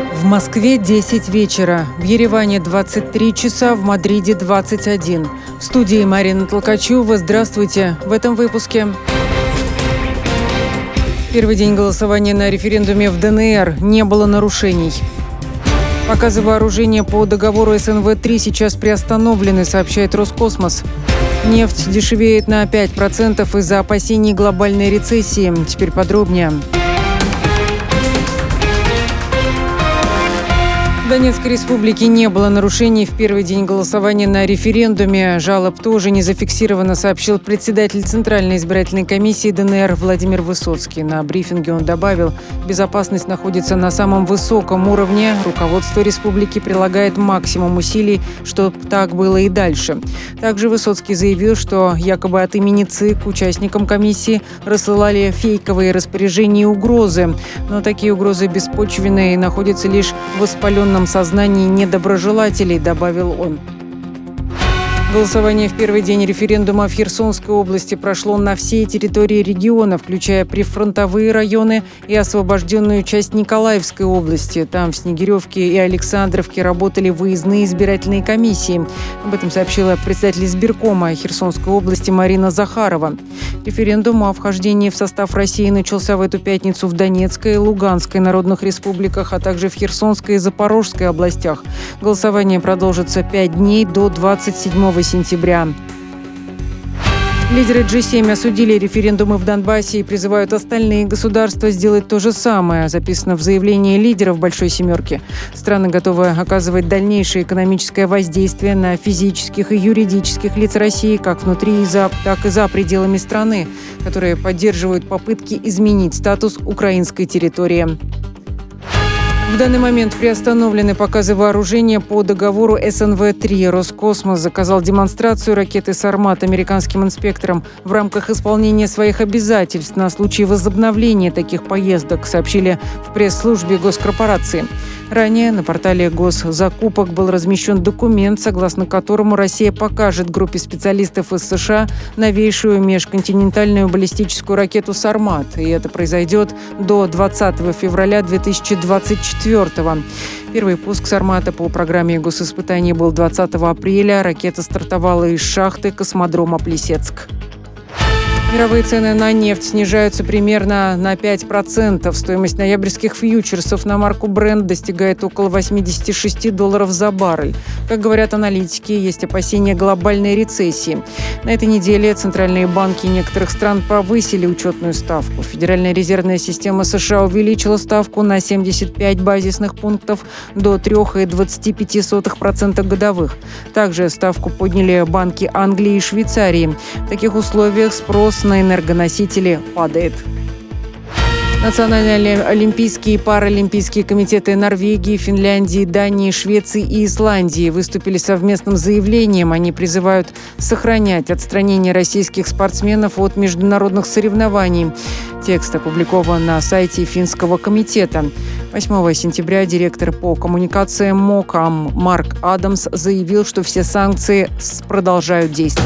В Москве 10 вечера, в Ереване 23 часа, в Мадриде 21. В студии Марина Толкачева. Здравствуйте. В этом выпуске. Первый день голосования на референдуме в ДНР. Не было нарушений. Показы вооружения по договору СНВ-3 сейчас приостановлены, сообщает Роскосмос. Нефть дешевеет на 5% из-за опасений глобальной рецессии. Теперь подробнее. В Донецкой республике не было нарушений в первый день голосования на референдуме. Жалоб тоже не зафиксировано, сообщил председатель Центральной избирательной комиссии ДНР Владимир Высоцкий. На брифинге он добавил, безопасность находится на самом высоком уровне. Руководство республики прилагает максимум усилий, чтобы так было и дальше. Также Высоцкий заявил, что якобы от имени ЦИК участникам комиссии рассылали фейковые распоряжения и угрозы. Но такие угрозы беспочвенные и находятся лишь в воспаленном сознании недоброжелателей, добавил он. Голосование в первый день референдума в Херсонской области прошло на всей территории региона, включая прифронтовые районы и освобожденную часть Николаевской области. Там в Снегиревке и Александровке работали выездные избирательные комиссии. Об этом сообщила председатель избиркома Херсонской области Марина Захарова. Референдум о вхождении в состав России начался в эту пятницу в Донецкой и Луганской народных республиках, а также в Херсонской и Запорожской областях. Голосование продолжится 5 дней до 27 сентября. Лидеры G7 осудили референдумы в Донбассе и призывают остальные государства сделать то же самое, записано в заявлении лидеров Большой Семерки. Страны готовы оказывать дальнейшее экономическое воздействие на физических и юридических лиц России, как внутри, так и за пределами страны, которые поддерживают попытки изменить статус украинской территории. В данный момент приостановлены показы вооружения по договору СНВ-3. Роскосмос заказал демонстрацию ракеты «Сармат» американским инспекторам в рамках исполнения своих обязательств на случай возобновления таких поездок, сообщили в пресс-службе госкорпорации. Ранее на портале госзакупок был размещен документ, согласно которому Россия покажет группе специалистов из США новейшую межконтинентальную баллистическую ракету «Сармат». И это произойдет до 20 февраля 2024 года. Первый пуск «Сармата» по программе госиспытаний был 20 апреля. Ракета стартовала из шахты космодрома Плесецк. Мировые цены на нефть снижаются примерно на 5%. Стоимость ноябрьских фьючерсов на марку Brent достигает около $86 за баррель. Как говорят аналитики, есть опасения глобальной рецессии. На этой неделе центральные банки некоторых стран повысили учетную ставку. Федеральная резервная система США увеличила ставку на 75 базисных пунктов до 3,25% годовых. Также ставку подняли банки Англии и Швейцарии. В таких условиях спрос на энергоносители падает. Национальные олимпийские и паралимпийские комитеты Норвегии, Финляндии, Дании, Швеции и Исландии выступили совместным заявлением. Они призывают сохранять отстранение российских спортсменов от международных соревнований. Текст опубликован на сайте Финского комитета. 8 сентября директор по коммуникациям МОК Марк Адамс заявил, что все санкции продолжают действовать.